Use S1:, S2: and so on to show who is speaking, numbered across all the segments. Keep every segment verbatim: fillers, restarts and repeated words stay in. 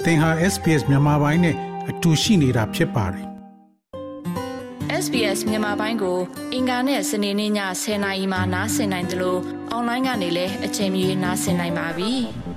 S1: သင်ဟာ S B S မြန်မာပိုင်းနဲ့အတူရှိနေတာဖြစ်ပါတယ်
S2: ။ S B S မြန်မာပိုင်းကိုအင်ကာနဲ့စနေနေ့ညဆယ်နာရီမှနားဆင်နိုင်တယ်လို့အွန်လိုင်းကနေလည်းအချိန်မီနားဆင်နိုင်ပါပြီ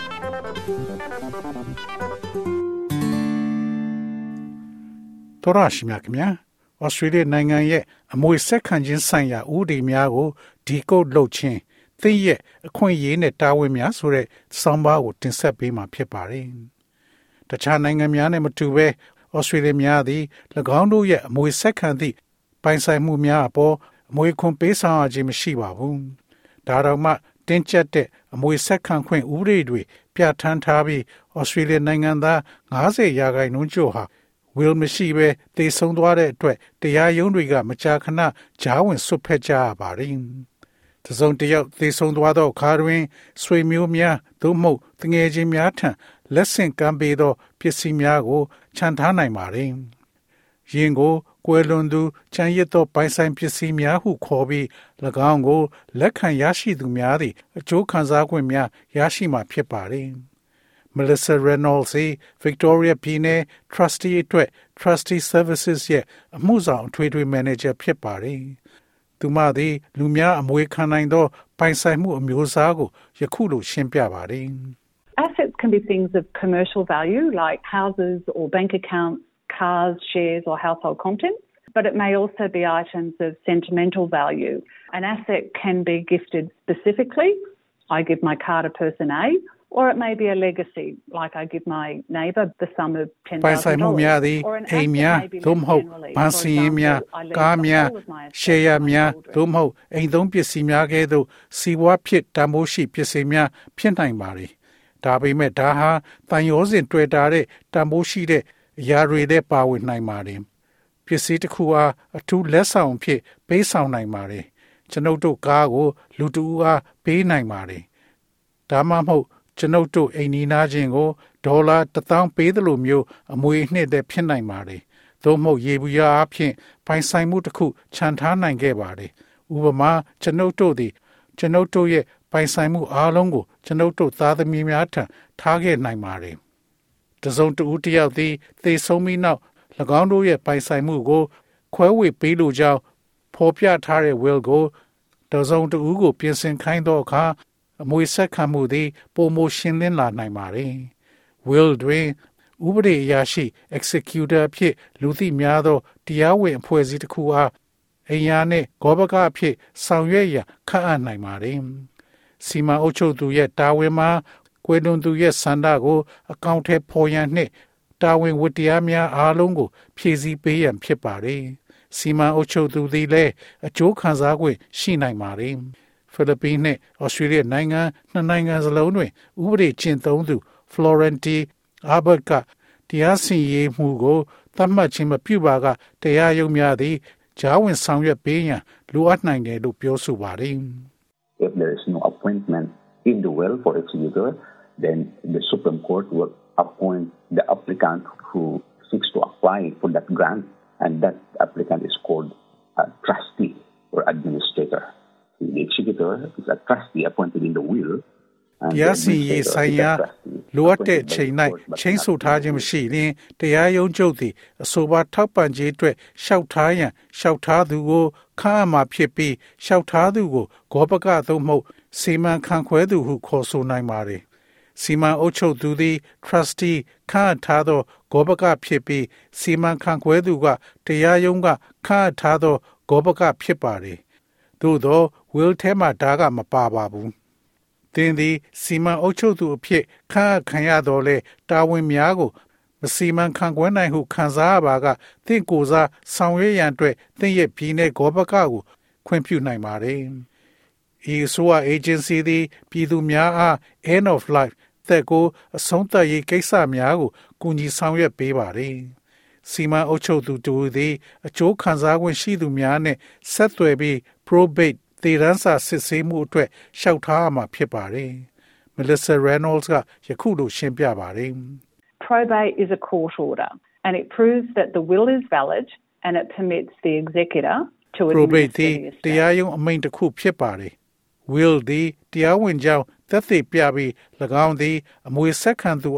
S1: ။တော်ရရှိမြခင်ဗျာ။ Australia နိုင်ငံရဲ့အမွေဆက်ခံခြင်းဆိုင်ရာဥပဒေများကိုဒီကုတ်လုပ်ခြင်းသိရဲ့အခွင့်အရေးနဲ့တာဝန်များဆိုတဲ့ဆောင်းပါးကိုတင်ဆက်ပေးမှာဖြစ်ပါတယ်။တခြားနိုင်ငံများနဲ့မတူဘဲ Australia များသည်၎င်းတို့ရဲ့အမွေဆက်ခံသည့်ပိုင်ဆိုင်မှုများအပေါ်အမွေခွန်ပေးဆောင်ရခြင်းမရှိပါဘူး။ဒါတော့မှတင်းကျပ်တဲ့အမွေဆက်ခံခွင့်ဥပဒေတွေပြဋ္ဌာန်းထားပြီး Australia နိုင်ငံသား၅၀ရာခိုင်နှုန်းကျော်ဟာwill မရှိဘဲသေဆုံးသွားတဲ့အတွက်တရားရုံးတွေကမကြာခဏကြားဝင်ဆွတ်ဖက်ကြရပါတယ်။တစုံတယောက်သေဆုံးသွားသောအခါတွင်ဆွေမျိုးများသို့မဟုတ်တငယ်ချင်းများထံလက်ဆင့်ကမ်းပေးသောပစ္စည်းများကိုချန်ထားနိုင်ပါတယ်။ယင်းကိုကွယ်လွန်သူချမ်းရစ်သောပိုင်ဆိုင်ပစ္စည်းများဟုခေါ်ပြီး၎င်းကိုလက်ခံရရှိသူများသည်အကျိုးခံစားခွင့်များရရှိမှာဖြစ်ပါတယ်။ Melissa Reynolds Victoria ပြည်နယ် Trustee အတွက် Trustee Services ရဲ့အမှုဆောင်အထွေထွေမန်နေဂျာဖြစ်ပါတယ်။သူမသည်လူများအမွေခံနိုင်သောပိုင်ဆိုင်မှုအမျိုးအစားကိုယခုလိုရှင်းပြပါတယ်။
S3: Assets can be things of commercial value like houses or bank accounts, cars, shares or household contents, but it may also be items of sentimental value. An asset can be gifted specifically. I give my car to person A.Or it may be a legacy, like I give my neighbour the sum of ten thousand dollars.
S1: ပိုင်ဆိုင်မှုများသည်အိမ်များသို့မဟုတ်ဘဏ်စာရင်းများကားများရှယ်ယာများသို့မဟုတ်အိမ်သုံးပစ္စည်းများကဲ့သို့စီးပွားဖြစ်တန်ဖိုးရှိပစ္စည်းများဖြစ်နိုင်ပါသည်။ဒါပေမဲ့ဒါဟာတန်ရောစဉ်တွေ့တာတဲ့တန်ဖိုးရှိတဲ့အရာတွေလည်းပါဝင်နိုင်ပါတယ်။ပစ္စည်းတစ်ခုအားအထူးလက်ဆောင်ဖြစ်ပေးဆောင်နိုင်ပါတယ်။ကျွန်ုပ်တို့ကားကိုလူတူအားပေးနိုင်ပါတယ်။ဒါမှမဟုတ်ကျွန်ုပ်တို့အိမ်နီးနားချင်းကိုဒေါ်လာတစ်သောင်းပေးသလိုမျိုးအမွေအနှစ်တဲ့ဖြစ်နိုင်ပါတယ်။သို့မဟုတ်ရေဘူးရအဖြစ်ပိုင်ဆိုင်မှုတစ်ခုခြံထားနိုင်ခဲ့ပါတယ်။ဥပမာကျွန်ုပ်တို့သည်ကျွန်ုပ်တို့ရဲ့ပိုင်ဆိုင်မှုအားလုံးကိုကျွန်ုပ်တို့သားသမီးများထံထားခဲ့နိုင်ပါတယ်။တစုံတဦးတစ်ယောက်သည်သေဆုံးပြီးနောက်၎င်းတို့ရဲ့ပိုင်ဆိုင်မှုကိုခွဲဝေပေးလိုကြောင်းဖော်ပြထားတဲ့ will ကိုတစုံတဦးကိုပြင်ဆင်ခိုင်းသောအခါအမွေဆက်ခံမှုသည်ပုံမရှင်းလင်းလာနိုင်ပါတယ်။ will တွင်ဥပဒေအရာရှိ executor ဖြစ်လူသိများသောတရားဝင်အဖွဲ့အစည်းတစ်ခုအားအိမ်ယာနှင့်ဂောဘကအဖြစ်ဆောင်ရွက်ရန်ခန့်အပ်နိုင်ပါတယ်။စီမံအုပ်ချုပ်သူရဲ့တာဝန်မှာကွယ်လွန်သူရဲ့ဆန္ဒကိုအကောင့်ထဲပေါ်ရန်နှင့်တာဝန်ဝတ္တရားများအားလုံးကိုဖြည့်ဆည်းပေးရန်ဖြစ်ပါတယ်။စီမံအုပ်ချုပ်သူသည်လည်းအကျိုးခံစား권ရှိနိုင်ပါတယ်။ဖိလစ်ပိန်းနဲ့ဩစတြေးလျနိုင်ငံနှစ်နိုင်ငံစလုံးတွင်ဥပဒေကျင့်သုံးသူ Florence Albert ကတရားစီရင်ရေးမှုကိုသတ်မှတ်ခြင်းမပြုပါကတရားရုံးများသည်ကြားဝင်ဆောင်ရွက်ပေးရန်လိုအပ်နိုင်တယ်လို့ပြောဆိုပါတယ်။
S4: If there is no appointment in the will for executor, then the Supreme Court will appoint the applicant who seeks to apply for that grant, and that applicant is called a trustee or administrator.The executor is a trustee appointed in the will.
S1: တရားစီရင်ရေးဆိုင်ရာလိုအပ်တဲ့အချိန်၌ချင်းဆိုထားခြင်းမရှိရင်တရားရုံးချုပ်သည်အဆိုပါထောက်ပံ့ခြင်းအတွက်လျှောက်ထားရန်လျှောက်ထားသူကိုခန့်အပ်မှာဖြစ်ပြီးလျှောက်ထားသူကိုဂောဘကသို့မဟုတ်စီမံခန့်ခွဲသူဟုခေါ်ဆိုနိုင်ပါသည်။စီမံအုပ်ချုပ်သူသည် trustee ခန့်အပ်ထားသောဂောဘကဖြစ်ပြီးစီမံခန့်ခွဲသူကတရားရုံးကခန့်အပ်ထားသောဂောဘကဖြစ်ပါသည်။သို့သော will ထဲမှာဒါကမပါပါဘူး။သင်သည်စီမံအုပ်ချုပ်သူအဖြစ်ခန့်အပ်ခံရတော်လဲတာဝန်များကိုမစီမံခန့်ခွဲနိုင်ဟုခံစားရပါကသင်ကိုယ်စားဆောင်ရွက်ရန်အတွက်သင်ရဲ့ပြည်내ဂောဘကကိုခွင့်ပြုနိုင်ပါတယ်။ဤဆိုအ agency သည်ပြည်သူများအား end of life သက်ကိုအဆုံးသတ်ရေးကိစ္စများကိုကူညီဆောင်ရွက်ပေးပါတယ်။စီမံအုပ်ချုပ်သူတို့သည်အကျိုးခံစား권ရှိသူများနဲ့ဆက်သွယ်ပြီး probateသေရန်စာစစ်ဆေးမှုအတွက်ရှောက်ထားမှာဖြစ်ပါတယ်။ Melissa Reynolds ကယခုလိုရှင်းပြပါတယ်
S3: ။ Probate is a court order and it proves that the will is valid and it permits the executor to
S1: Probate တရားရုံးအမိန့်တစ်ခုဖြစ်ပါတယ်။ will သည်တရားဝင်ကြောင်းသက်သေပြပြီး၎င်းသည်အမွေဆက်ခံသူအား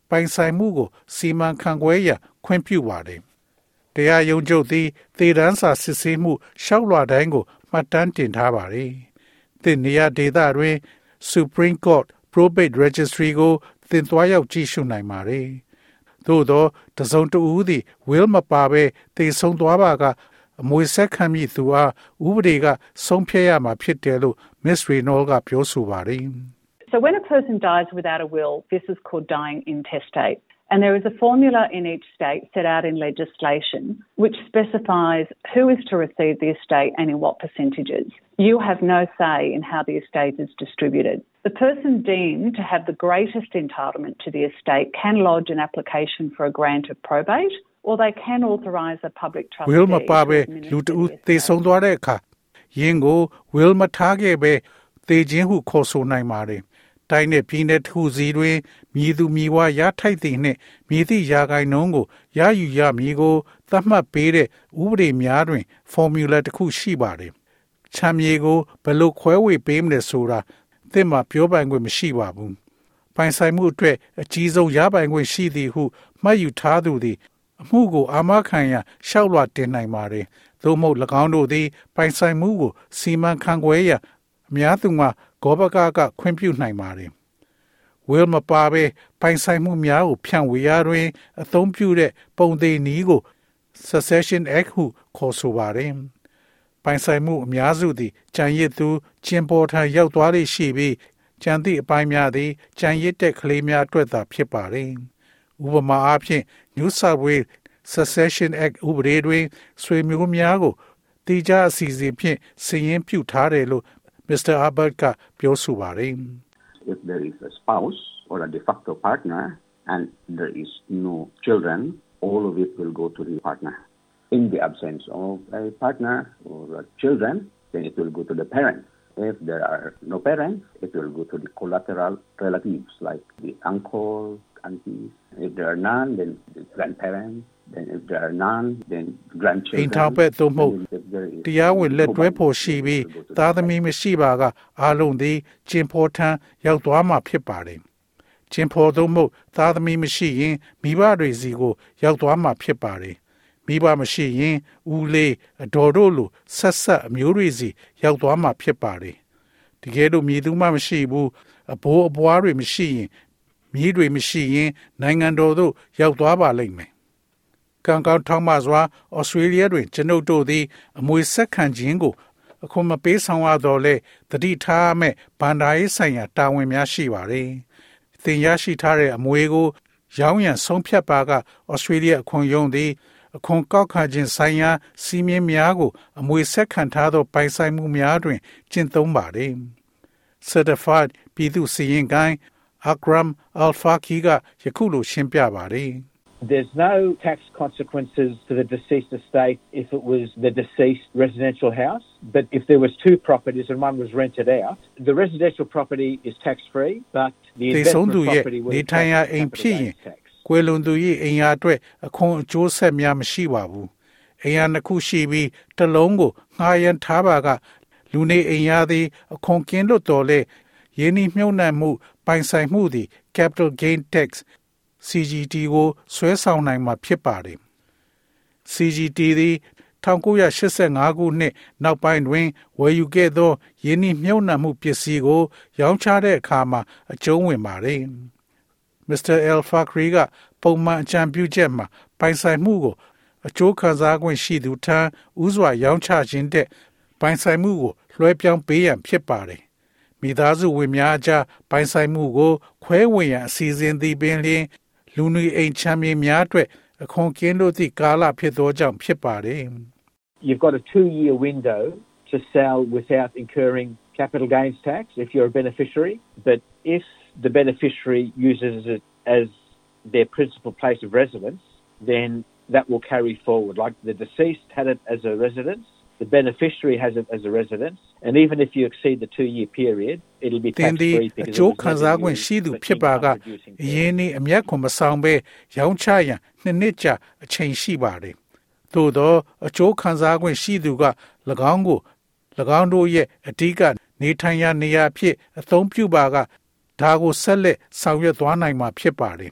S1: ပိုင်ဆိုင်မှုကိုစီမံခန့်ခွဲရန်ခွင့်ပြုပါတယ်။တရားရုံးချုပ်သည်သေတမ်းစာစစ်ဆေးမှုရှောက်လွှာတိုင်းကိုမှတ်တမ်းတင်ထားပါတယ်။သင်နေရာဒေသတွင် Supreme Court Probate Registry ကိုသင်သွားရောက်ကြည့်ရှုနိုင်ပါတယ်။သို့သောတစုံတဦးသည် will မပါဘဲသေဆုံးသွားပါကအမွေဆက်ခံမည့်သူအားဥပဒေကဆုံးဖြတ်ရမှာဖြစ်တယ်လို့ Miss Reynolds ကပြောဆိုပါတယ်။
S3: So when a person dies without a will, this is called dying intestate. And there is a formula in each state set out in legislation which specifies who is to receive the estate and in what percentages. You have no say in how the estate is distributed. The person deemed to have the greatest entitlement to the estate can lodge an application for a grant of probate, or they can authorise a public trustee.
S1: Will မပါဘဲလူတဦးသေဆုံးသွားတဲ့အခါယင်းကို will မထားခဲ့ဘဲသေခြင်းဟုခေါ်ဆိုနိုင်ပါတယ်။တိုင်းနဲ့ပြည်နယ်တစ်ခုစီတွင်မြည်သူမြည်ဝါရထိုက်သည်နှင့်မြည်သည့်ရာဂိုင်နှုန်းကိုရယူရမည်ကိုသတ်မှတ်ပေးတဲ့ဥပဒေများတွင် formula တစ်ခုရှိပါတယ်။ချမ်းမြေကိုဘယ်လိုခွဲဝေပေးမလဲဆိုတာသင်မှာပြောပိုင်ခွင့်မရှိပါဘူး။ပိုင်ဆိုင်မှုအတွက်အကြီးဆုံးရပိုင်ခွင့်ရှိသည်ဟုမှတ်ယူထားသူသည်အမှုကိုအာမခံရန်လျှောက်လွှာတင်နိုင်ပါတယ်။သို့မဟုတ်၎င်းတို့သည်ပိုင်ဆိုင်မှုကိုစီမံခန့်ခွဲရန်အများသူမှာဂောဘကကခွင့်ပြုနိုင်ပါတယ်။ will မပါဘဲပိုင်ဆိုင်မှုများကိုဖြန့်ဝေရာတွင်အသုံးပြုတဲ့ပုံသေးနည်းကို Succession Act ဟုခေါ်ဆိုပါတယ်။ပိုင်ဆိုင်မှုအများစုသည်ကျန်ရစ်သူကျင်ပေါ်ထံရောက်သွားလေရှိပြီးကျန်သည့်အပိုင်းများသည်ကျန်ရစ်တဲ့ကလေးများအတွက်သာဖြစ်ပါတယ်။ဥပမာအားဖြင့် New South Wales Succession Act ဥပဒေတွင်ဆွေမျိုးများကိုတိကျအစီအစဉ်ဖြင့်စီရင်ပြုထားတယ်လို့ Mister Albert ကပြောဆိုပါတယ်။
S4: If there is a spouse or a de facto partner and there is no children, all of it will go to the partner. In the absence of a partner or children, then it will go to the parents. If there are no parents, it will go to the collateral relatives like the uncle, aunties. If there are none, then the grandparents. Then if there are none, then grandchildren.
S1: အိမ်ထောင်ဘက်သို့မဟုတ်တရားဝင်လက်တွဲဖို့ရှိပြီးသားသမီးမရှိပါကအားလုံးသည်ကျင်ဖော်ထံရောက်သွားမှာဖြစ်ပါတယ်။ကျင်ဖော်သို့မဟုတ်သားသမီးမရှိရင်မိဘတွေစီကိုရောက်သွားမှာဖြစ်ပါတယ်။မိဘမရှိရင်ဦးလေးအတော်တို့လိုဆက်ဆက်အမျိုးတွေစီရောက်သွားမှာဖြစ်ပါတယ်။တကယ်လို့မြည်သူမှမရှိဘူးအဘိုးအဘွားတွေမရှိရင်မြည်တွေမရှိရင်နိုင်ငံတော်သို့ရောက်သွားပါလိမ့်မယ်။ကံကောင်းထောက်မစွာဩစတြေးလျတွင်ကျွန်ုပ်တို့သည်အမွေဆက်ခံခြင်းကိုအခုမပေးဆောင်ရတော့လဲတတိထားမဲ့ဗန္ဒာရေးဆိုင်ရာတာဝန်များရှိပါတယ်။သင်ရရှိထားတဲ့အမွေကိုရောင်းရန်ဆုံးဖြတ်ပါကဩစတြေးလျအခွန်ရုံးသည်အခွန်ကောက်ခံခြင်းဆိုင်ရာစီမင်းများကိုအမွေဆက်ခံထားသောပိုင်ဆိုင်မှုများတွင်ကျင့်သုံးပါတယ်။ Certified ပြည်သူစီရင်ကိုင်း Akram Al-Faqih ကယခုလိုရှင်းပြပါတယ်။
S5: There's no tax consequences to the deceased estate if it was the deceased residential house, but if there was two properties and one was rented out, the residential property is tax-free, but the investment property will be tax.
S1: ကွယ်လွန်သူ၏အိမ်ယာအတွက်အခွန်အကျိုးဆက်များမရှိပါဘူး။အိမ်ယာနှစ်ခုရှိပြီးတစ်လုံးကိုငှားရမ်းထားပါကလူနေအိမ်ယာသည်အခွန်ကင်းလွတ်တော်လဲယင်းနှမြုံနှံမှုပိုင်ဆိုင်မှုသည် capital gain tax C G T ကိုဆွဲဆောင်နိုင်မှာဖြစ်ပါတယ်။ C G T သည်nineteen eighty-fiveခုနှစ်နောက်ပိုင်းတွင်ဝယ်ယူခဲ့သောယင်းနှမြုံနှံမှုပစ္စည်းကိုရောင်းချတဲ့အခါမှာအကျုံးဝင်ပါတယ်။ Mister Al-Faqih ကပုံမှန်အကြံပြုချက်မှာပိုင်ဆိုင်မှုကိုအကျိုးခံစားခွင့်ရှိသူထံဥစွာရောင်းချခြင်းတဲ့ပိုင်ဆိုင်မှုကိုလွှဲပြောင်းပေးရန်ဖြစ်ပါတယ်။မိသားစုဝင်များကြားပိုင်ဆိုင်မှုကိုခွဲဝေရန်အစီအစဉ်သည်ပင်လျှင်လူနေအိမ်ချမ်းမြေများအတွက်အခွန်ကင်းလွတ်သည့်ကာလဖြစ်သောကြောင့်ဖြစ်ပါတယ်။
S5: You've got a two-year window to sell without incurring capital gains tax if you're a beneficiary, but if the beneficiary uses it as their principal place of residence, then that will carry forward. Like the deceased had it as a residence, the beneficiary has it as a residence, and even if you exceed the two-year period, it'll be tax-free because it was never used for income-producing purposes.
S1: ယင်းနှအမျက်ခွန်မဆောင်ဘဲရောင်းချရန်နှစ်နှစ်ကြာအချိန်ရှိပါတယ်။သို့သောအကျိုးခံစားခွင့်ရှိသူက၎င်းကို၎င်းတို့ရဲ့အဓိကနေထိုင်ရာနေရာဖြစ်အသုံးပြုပါကဒါကိုဆက်လက်ဆောင်ရွက်သွားနိုင်မှာဖြစ်ပါတယ်။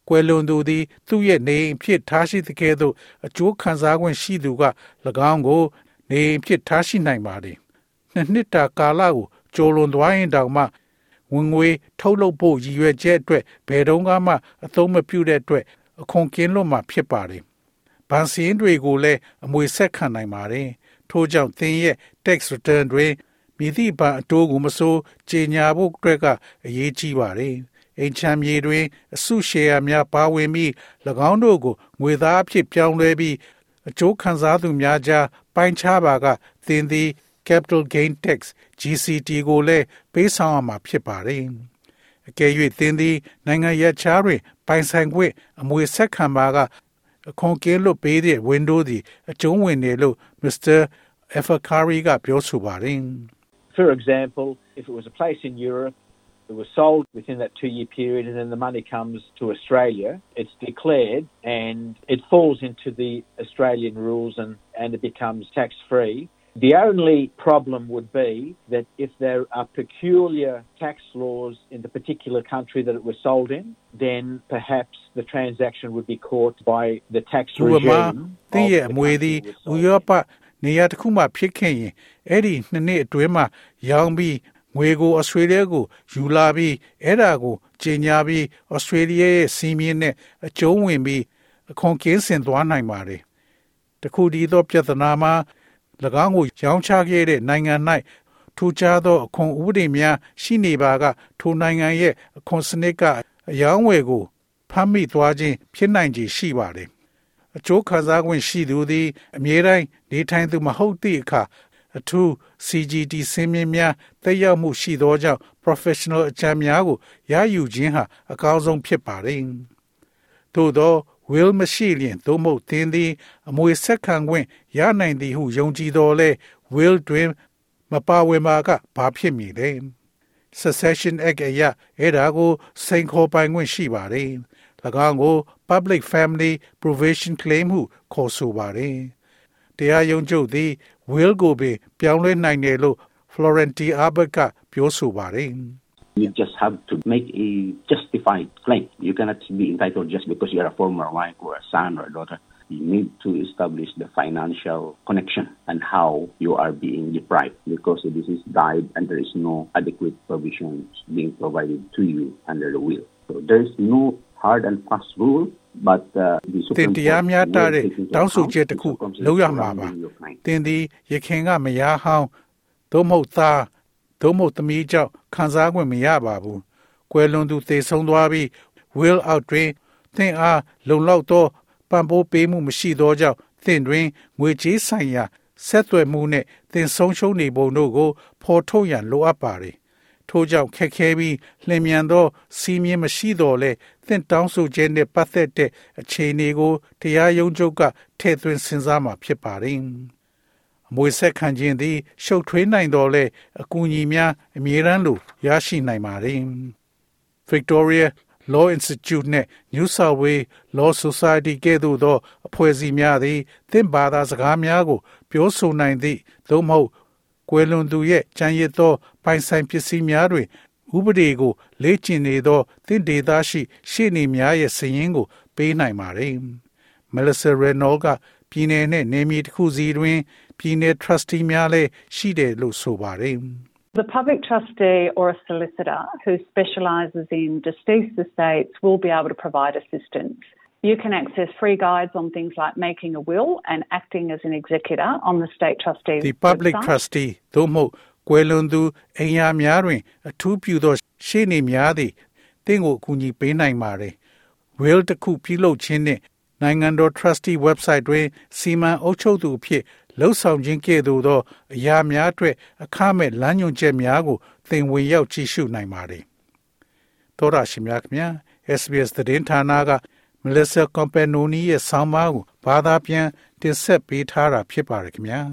S1: ကွယ်လွန်သူသည်သူ့ရဲ့နေအိမ်ဖြစ်ထားရှိတဲ့ကဲ့သို့အကျိုးခံစား권ရှိသူက၎င်းကိုနေအိမ်ဖြစ်ထားရှိနိုင်ပါသည်နှစ်နှစ်တာကာလကိုကျော်လွန်သွားရင်တောင်မှဝင်ငွေထုတ်လုပ်ဖို့ရည်ရွယ်ချက်အတွက်ဘယ်တော့မှအသုံးမပြုတဲ့အတွက်အခွန်ကင်းလွတ်မှာဖြစ်ပါတယ်။ဘဏ်စည်းတွေကိုလည်းအမွေဆက်ခံနိုင်ပါတယ်။ထို့ကြောင့်သင်ရဲ့ tax return တွေမိသည့်ဘဏ်အတိုးကိုမစိုးကြေညာဖို့အတွက်ကအရေးကြီးပါတယ်။အိမ်ချမ်းမြေတွင်အစုရှယ်ယာများပါဝင်ပြီး၎င်းတို့ကိုငွေသားအဖြစ်ပြောင်းလဲပြီးအကျိုးခံစားသူများကြားပိုင်းခြားပါကသင်သည် capital gain tax G C T ကိုလည်းပေးဆောင်ရမှာဖြစ်ပါတယ်။အကယ်၍သင်သည်နိုင်ငံရပ်ခြားတွင်ပိုင်ဆိုင်ခွင့်အမွေဆက်ခံပါကအခွန်ကင်းလွတ်ပေးတဲ့ window သည်အကျုံးဝင်တယ်လို့ Mister Efakari ကပြောဆိုပါတယ်။
S5: For example, if it was a place in Europe, it was sold within that two-year period and then the money comes to Australia, it's declared and it falls into the Australian rules and, and it becomes tax-free. The only problem would be that if there are peculiar tax laws in the particular country that it was sold in, then perhaps the transaction would be caught by the tax regime of the country it was sold in.
S1: နေရာတစ်ခုမှဖြစ်ခဲ့ရင်အဲ့ဒီနှစ်နှစ်အတွင်းမှာရောင်းပြီးငွေကိုဩစတြေးလျကိုယူလာပြီးအဲ့ဒါကိုကျင်းညာပြီးဩစတြေးလျရဲ့စီးမြင့်နဲ့အကျုံးဝင်ပြီးအခွန်ကင်းစင်သွားနိုင်ပါတယ်။တခုတည်းသောပြဿနာမှာ၎င်းကိုရောင်းချခဲ့တဲ့နိုင်ငံ၌ထူးခြားသောအခွန်ဥပဒေများရှိနေပါကထိုနိုင်ငံရဲ့အခွန်စနစ်ကအယောင်းဝယ်ကိုဖမ်းမိသွားခြင်းဖြစ်နိုင်ခြေရှိပါတယ်။အကျိုးခံစား권ရှိသူသည်အမြဲတမ်းနေထိုင်သူမဟုတ်သည့်အခါအထူး C G T စင်းမြင့်များတက်ရောက်မှုရှိသောကြောင့် professional အကြံများကိုရယူခြင်းဟာအကောင်းဆုံးဖြစ်ပါတယ်။သို့သော will မရှိလျင်သို့မဟုတ်သင်သည်အမွေဆက်ခံ권ရနိုင်သည်ဟုယုံကြည်တော်လဲ will တွင်မပါဝင်ပါကဘာဖြစ်မည်လဲ။ Succession Act အရအဲ့ဒါကိုစိန်ခေါ်ပိုင်권ရှိပါတယ်။၎င်းကို Public Family Provision Claim ဟုခေါ်ဆိုပါတယ်။တရားရုံးချုပ်သည် will ကိုပင်ပြောင်းလဲနိုင်တယ်လို့ Florentine Albert ကပြောဆိုပါတယ်။
S4: You just have to make a justified claim. You cannot be entitled just because you are a former wife or a son or a daughter. You need to establish the financial connection and how you are being deprived because this is died and there is no adequate provisions being provided to you under the will. So there is no hard and fast rule, but uh, the Supreme Court will take into account the circumstances surrounding your claim.
S1: သင်သည်ရခင်ကမယားဟောင်းသို့မဟုတ်သားသို့မဟုတ်သမီးကြောင့်ခံစား권မရပါဘူး။ကွယ်လွန်သူသေဆုံးသွားပြီး will out တွင်သင်အားလုံလောက်သောပံ့ပိုးပေးမှုမရှိသောကြောင့်သင်တွင်ငွေကြေးဆိုင်ရာဆက်သွယ်မှုနှင့်သင်ဆုံးရှုံးနေပုံတို့ကိုဖော်ထုတ်ရန်လိုအပ်ပါသည်။ထို့ကြောင့်ခက်ခဲပြီးလျင်မြန်သောစီးမြင်မရှိတော့လဲသင်တောင်းဆိုခြင်းနှင့်ပတ်သက်တဲ့အခြေအနေကိုတရားရုံးချုပ်ကထည့်သွင်းစဉ်းစားမှာဖြစ်ပါတယ်။အမွေဆက်ခံခြင်းသည်ရှုပ်ထွေးနိုင်တော်လဲအကူအညီများအမြဲတမ်းလိုရရှိနိုင်ပါတယ်။ Victoria Law Institute နဲ့ New South Wales Law Society ကဲ့သို့သောအဖွဲ့အစည်းများသည်သင်ဘာသာစကားများကိုပြောဆိုနိုင်သည့်သို့မဟုတ်ကွယ်လွန်သူရဲ့ကြံရစ်သောပိုင်ဆိုင်ပစ္စည်းများတွင်ဥပဒေကိုလေ့ကျင့်နေသောသင်ဒေသရှိရှေ့နေများရဲ့စာရင်းကိုပေးနိုင်ပါတယ်။ Melissa Reynolds ကပြည်နယ်နဲ့နယ်မြေတစ်ခုစီတွင်ပြည်နယ် trustee များလည်းရှိတယ်လို့ဆိုပါတယ်။
S3: The public trustee or a solicitor who specialises in deceased estates will be able to provide assistance. You can access free guides on things like making a will and acting as an executor on the state trustee's
S1: The public
S3: website.
S1: trustee သို့မဟုတ်ကွယ်လွန်သူအိမ်ယာများတွင်အထူးပြုသောရှေ့နေများသည်သင်ကိုအကူအညီပေးနိုင်ပါတယ်။ will တစ်ခုပြုလုပ်ခြင်းနှင့်နိုင်ငံတော် trustee website တွင်စီမံအုပ်ချုပ်သူအဖြစ်လှုပ်ဆောင်ခြင်းကဲ့သို့သောအရာများအတွက်အခမဲ့လမ်းညွှန်ချက်များကိုသင်ဝင်ရောက်ကြည့်ရှုနိုင်ပါတယ်။သောရရှိမြခင် S B S သတင်းဌာနက Melissa Companoni ရဲ့ဆောင်းပါးကိုဘာသာပြန်တင်ဆက်ပေးထားတာဖြစ်ပါတယ်ခင်ဗျာ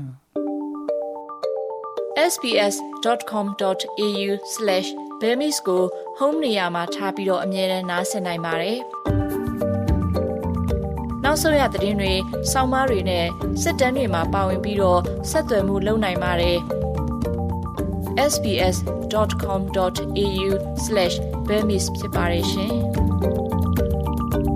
S2: ။ s b s dot com dot a u slash burmese ကို home နေရာမှာထားပြီးတော့အမြဲတမ်းနှာစင်နိုင်ပါတယ်။နောက်ဆုံးရသတင်းတွေ၊ဆောင်းပါးတွေနဲ့စစ်တမ်းတွေမှာပါဝင်ပြီးတော့ဆက်သွယ်မှုလုပ်နိုင်ပါတယ်။ s b s dot com dot a u slash burmese ဖြစ်ပါတယ်ရှင်။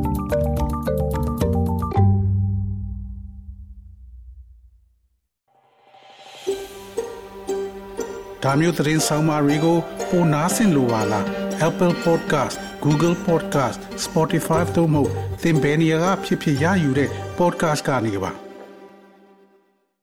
S1: ဒါမျိုးသတင်းဆောင်မတွေကိုပိုနားဆင်လိုပါလား Apple Podcast Google Podcast Spotify တို့မှာသင်ပင်ရာဖြစ်ဖြစ်ရယူတဲ့ podcast ကနေပါ